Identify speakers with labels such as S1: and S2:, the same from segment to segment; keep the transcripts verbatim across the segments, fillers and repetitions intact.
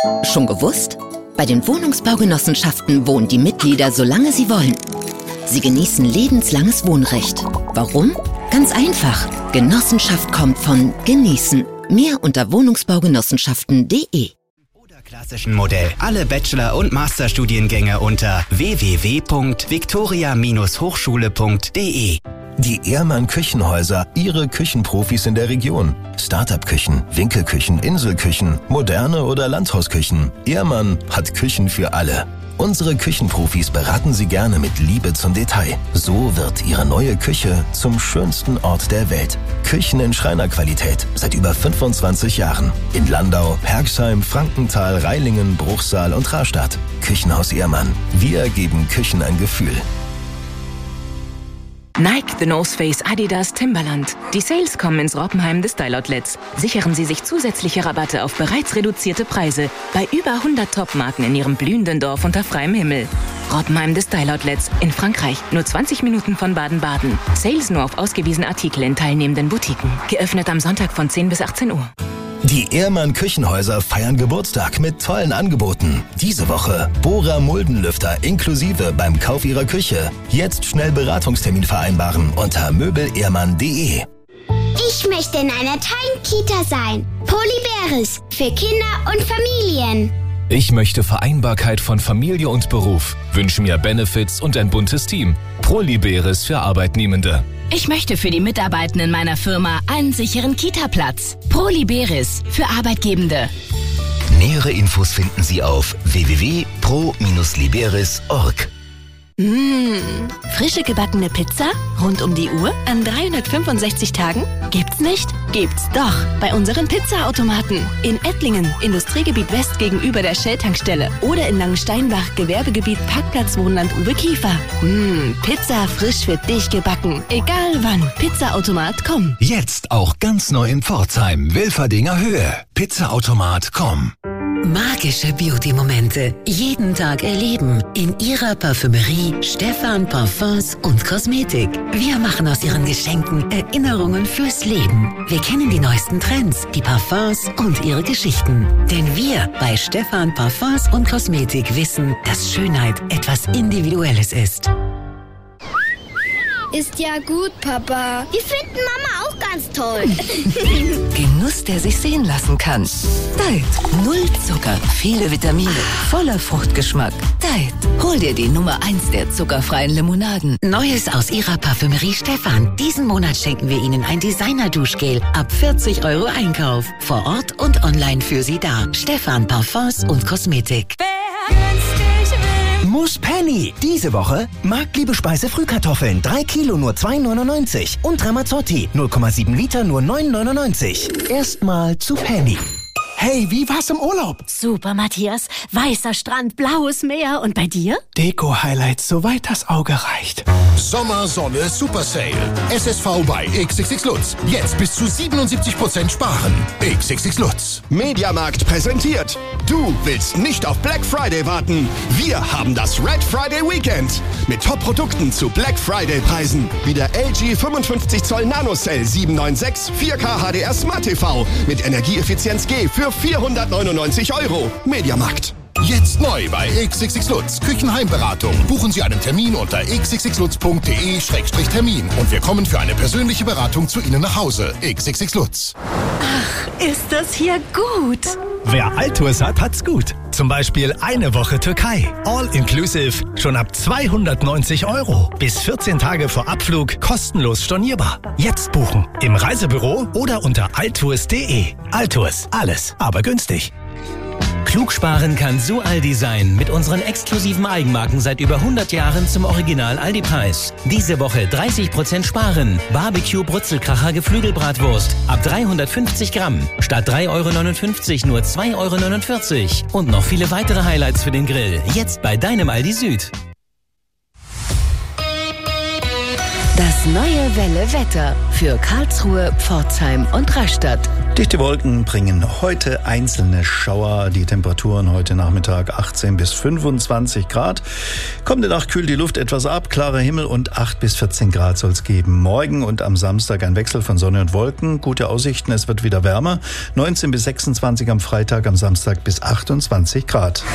S1: Schon gewusst? Bei den Wohnungsbaugenossenschaften wohnen die Mitglieder, solange sie wollen. Sie genießen lebenslanges Wohnrecht. Warum? Ganz einfach. Genossenschaft kommt von genießen. Mehr unter wohnungsbaugenossenschaften punkt de.
S2: Oder klassischen Modell. Alle Bachelor- und Masterstudiengänge unter w w w punkt victoria Bindestrich hochschule punkt de.
S3: Die Ehrmann Küchenhäuser, Ihre Küchenprofis in der Region. Startup-Küchen, Winkelküchen, Inselküchen, moderne oder Landhausküchen. Ehrmann hat Küchen für alle. Unsere Küchenprofis beraten Sie gerne mit Liebe zum Detail. So wird Ihre neue Küche zum schönsten Ort der Welt. Küchen in Schreinerqualität seit über fünfundzwanzig Jahren. In Landau, Herxheim, Frankenthal, Reilingen, Bruchsal und Rastatt. Küchenhaus Ehrmann. Wir geben Küchen ein Gefühl.
S4: Nike, The North Face, Adidas, Timberland. Die Sales kommen ins Robbenheim des Style Outlets. Sichern Sie sich zusätzliche Rabatte auf bereits reduzierte Preise bei über hundert Top-Marken in Ihrem blühenden Dorf unter freiem Himmel. Robbenheim des Style Outlets in Frankreich, nur zwanzig Minuten von Baden-Baden. Sales nur auf ausgewiesene Artikel in teilnehmenden Boutiquen. Geöffnet am Sonntag von zehn bis achtzehn Uhr.
S3: Die Ehrmann Küchenhäuser feiern Geburtstag mit tollen Angeboten. Diese Woche Bohrer Muldenlüfter inklusive beim Kauf Ihrer Küche. Jetzt schnell Beratungstermin vereinbaren unter möbel ehrmann punkt de.
S5: Ich möchte in einer tollen Kita sein. Polyberis für Kinder und Familien.
S6: Ich möchte Vereinbarkeit von Familie und Beruf, wünsche mir Benefits und ein buntes Team. Proliberis für Arbeitnehmende.
S7: Ich möchte für die Mitarbeitenden meiner Firma einen sicheren Kita-Platz. Proliberis für Arbeitgebende.
S8: Nähere Infos finden Sie auf w w w punkt pro liberis punkt org.
S9: Mmh, frische gebackene Pizza rund um die Uhr an dreihundertfünfundsechzig Tagen? Gibt's nicht? Gibt's doch bei unseren Pizzaautomaten. In Ettlingen, Industriegebiet West gegenüber der Shell-Tankstelle oder in Langensteinbach, Gewerbegebiet Parkplatz Wohnland Uwe Kiefer. Mmh, Pizza frisch für dich gebacken. Egal wann. Pizzaautomat punkt com.
S10: Jetzt auch ganz neu in Pforzheim, Wilferdinger Höhe. Pizzaautomat punkt com.
S11: Magische Beauty-Momente jeden Tag erleben in Ihrer Parfümerie Stephan Parfums und Kosmetik. Wir machen aus Ihren Geschenken Erinnerungen fürs Leben. Wir kennen die neuesten Trends, die Parfums und ihre Geschichten. Denn wir bei Stephan Parfums und Kosmetik wissen, dass Schönheit etwas Individuelles ist.
S5: Ist ja gut, Papa. Wir finden Mama auch ganz toll.
S11: Genuss, der sich sehen lassen kann. Diet. Null Zucker, viele Vitamine, voller Fruchtgeschmack. Diet. Hol dir die Nummer eins der zuckerfreien Limonaden. Neues aus Ihrer Parfümerie Stephan. Diesen Monat schenken wir Ihnen ein Designer-Duschgel ab vierzig Euro Einkauf. Vor Ort und online für Sie da. Stephan Parfums und Kosmetik.
S2: Muss Penny. Diese Woche Marktliebe Speise Frühkartoffeln. drei Kilo nur zwei neunundneunzig. Und Ramazzotti null Komma sieben Liter nur neun neunundneunzig. Erstmal zu Penny.
S12: Hey, wie war's im Urlaub?
S9: Super, Matthias. Weißer Strand, blaues Meer. Und bei dir?
S12: Deko-Highlights, soweit das Auge reicht.
S13: Sommersonne Super Sale. S S V bei X X X Lutz. Jetzt bis zu siebenundsiebzig Prozent sparen. X X X Lutz.
S14: Mediamarkt präsentiert. Du willst nicht auf Black Friday warten. Wir haben das Red Friday Weekend. Mit Top-Produkten zu Black Friday-Preisen. Wie der L G fünfundfünfzig Zoll Nanocell sieben neun sechs vier K H D R Smart T V mit Energieeffizienz G für vierhundertneunundneunzig Euro. Mediamarkt.
S13: Jetzt neu bei X X X Lutz. Küchenheimberatung. Buchen Sie einen Termin unter x x x lutz punkt de Schrägstrich Termin. Und wir kommen für eine persönliche Beratung zu Ihnen nach Hause. X X X Lutz.
S9: Ach, ist das hier gut.
S15: Wer Altours hat, hat's gut. Zum Beispiel eine Woche Türkei. All inclusive. Schon ab zweihundertneunzig Euro. Bis vierzehn Tage vor Abflug kostenlos stornierbar. Jetzt buchen. Im Reisebüro oder unter altours punkt de. Altours. Alles, aber günstig.
S16: Klug sparen kann so Aldi sein. Mit unseren exklusiven Eigenmarken seit über hundert Jahren zum Original Aldi-Preis. Diese Woche dreißig Prozent sparen. Barbecue Brutzelkracher Geflügelbratwurst ab dreihundertfünfzig Gramm. Statt drei Euro neunundfünfzig nur zwei Euro neunundvierzig. Und noch viele weitere Highlights für den Grill. Jetzt bei deinem Aldi Süd.
S9: Das neue Welle-Wetter für Karlsruhe, Pforzheim und Rastatt.
S17: Dichte Wolken bringen heute einzelne Schauer. Die Temperaturen heute Nachmittag achtzehn bis fünfundzwanzig Grad. Kommende Nacht kühlt die Luft etwas ab, klarer Himmel und acht bis vierzehn Grad soll es geben. Morgen und am Samstag ein Wechsel von Sonne und Wolken. Gute Aussichten, es wird wieder wärmer. neunzehn bis sechsundzwanzig am Freitag, am Samstag bis achtundzwanzig Grad.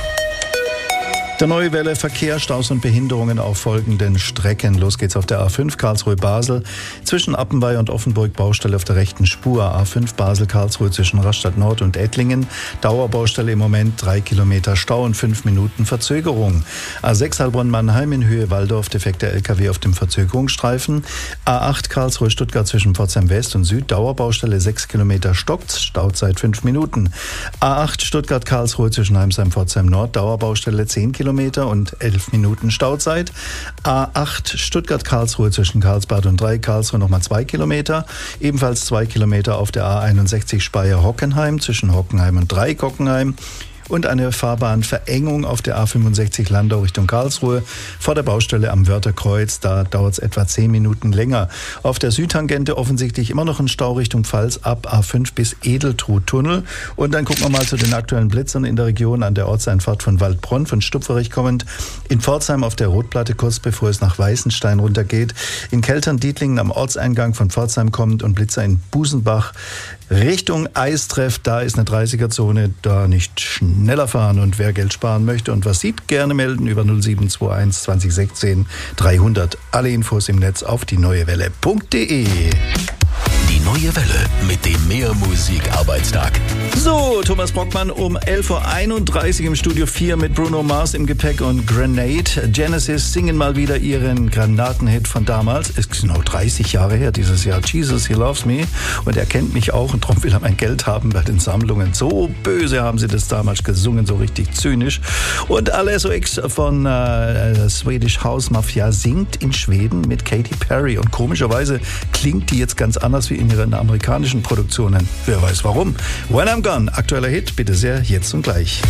S17: Der Neue Welle Verkehr, Staus und Behinderungen auf folgenden Strecken. Los geht's auf der A fünf Karlsruhe-Basel. Zwischen Appenweier und Offenburg Baustelle auf der rechten Spur. A fünf Basel-Karlsruhe zwischen Rastatt Nord und Ettlingen. Dauerbaustelle im Moment, drei Kilometer Stau und fünf Minuten Verzögerung. A sechs Heilbronn-Mannheim in Höhe Waldorf, defekter L K W auf dem Verzögerungsstreifen. A acht Karlsruhe-Stuttgart zwischen Pforzheim West und Süd. Dauerbaustelle sechs Kilometer stockt, Stauzeit fünf Minuten. A acht Stuttgart-Karlsruhe zwischen Heimsheim-Pforzheim Nord. Dauerbaustelle zehn Kilometer und elf Minuten Stauzeit. A acht Stuttgart-Karlsruhe zwischen Karlsbad und Dreieck Karlsruhe nochmal zwei Kilometer. Ebenfalls zwei Kilometer auf der A einundsechzig Speyer-Hockenheim zwischen Hockenheim und Dreieck Hockenheim. Und eine Fahrbahnverengung auf der A fünfundsechzig Landau Richtung Karlsruhe vor der Baustelle am Wörtherkreuz. Da dauert es etwa zehn Minuten länger. Auf der Südtangente offensichtlich immer noch ein Stau Richtung Pfalz ab A fünf bis Edeltrut-Tunnel. Und dann gucken wir mal zu den aktuellen Blitzern in der Region an der Ortseinfahrt von Waldbronn, von Stupferich kommend. In Pforzheim auf der Rotplatte kurz bevor es nach Weißenstein runtergeht. In Keltern-Dietlingen am Ortseingang von Pforzheim kommend und Blitzer in Busenbach Richtung Eistreff. Da ist eine dreißiger-Zone, da nicht schneller fahren. Und wer Geld sparen möchte und was sieht, gerne melden über null sieben zwei eins zwanzig sechzehn dreihundert. Alle Infos im Netz auf die neue welle punkt de.
S3: Die Neue Welle mit dem Mehr-Musik-Arbeitstag.
S17: So, Thomas Brockmann um elf Uhr einunddreißig im Studio vier mit Bruno Mars im Gepäck und Grenade. Genesis singen mal wieder ihren Granatenhit von damals. Es ist genau dreißig Jahre her dieses Jahr. Jesus, He Loves Me. Und er kennt mich auch und darum will er mein Geld haben bei den Sammlungen. So böse haben sie das damals gesungen, so richtig zynisch. Und Alesso X von äh, Swedish House Mafia singt in Schweden mit Katy Perry. Und komischerweise klingt die jetzt ganz anders wie in ihren amerikanischen Produktionen. Wer weiß warum. When I'm Gone, aktueller Hit, bitte sehr, jetzt und gleich.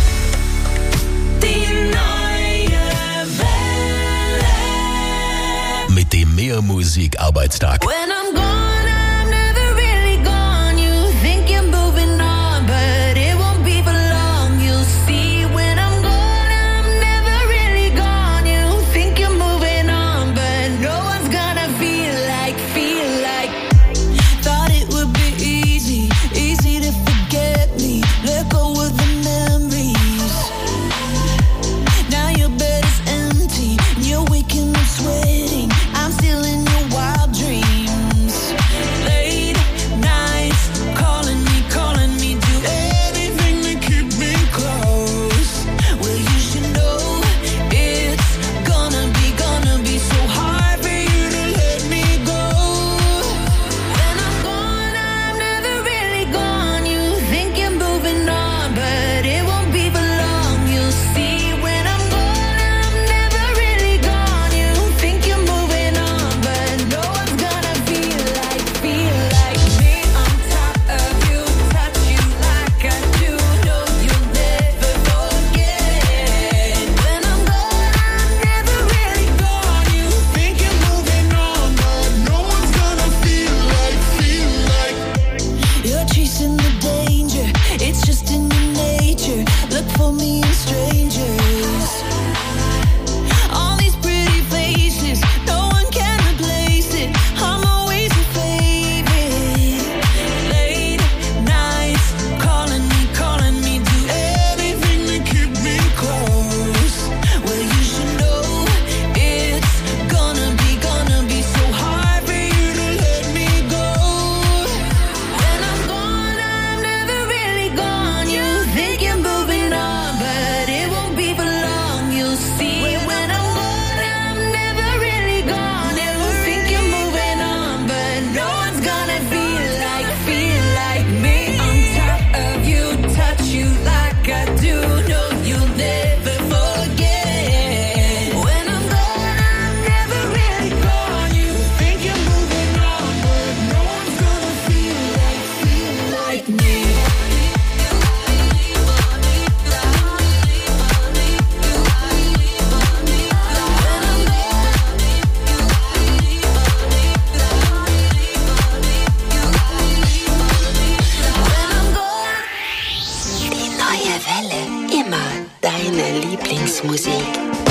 S3: Die Neue Welle mit dem Mehr-Musik-Arbeitstag.
S18: When I'm gone, I'm never really gone. You think you're moving on, but it won't be for long. You'll see when I'm gone, I'm never really gone. You think you're moving on, but no one's gonna feel like, feel like. Thought it would be easy, easy to forget me. Let go of the memories. Now your bed is empty, you're waking up sweating. I'm still in your wild dreams.
S19: Welle. Immer deine Lieblingsmusik.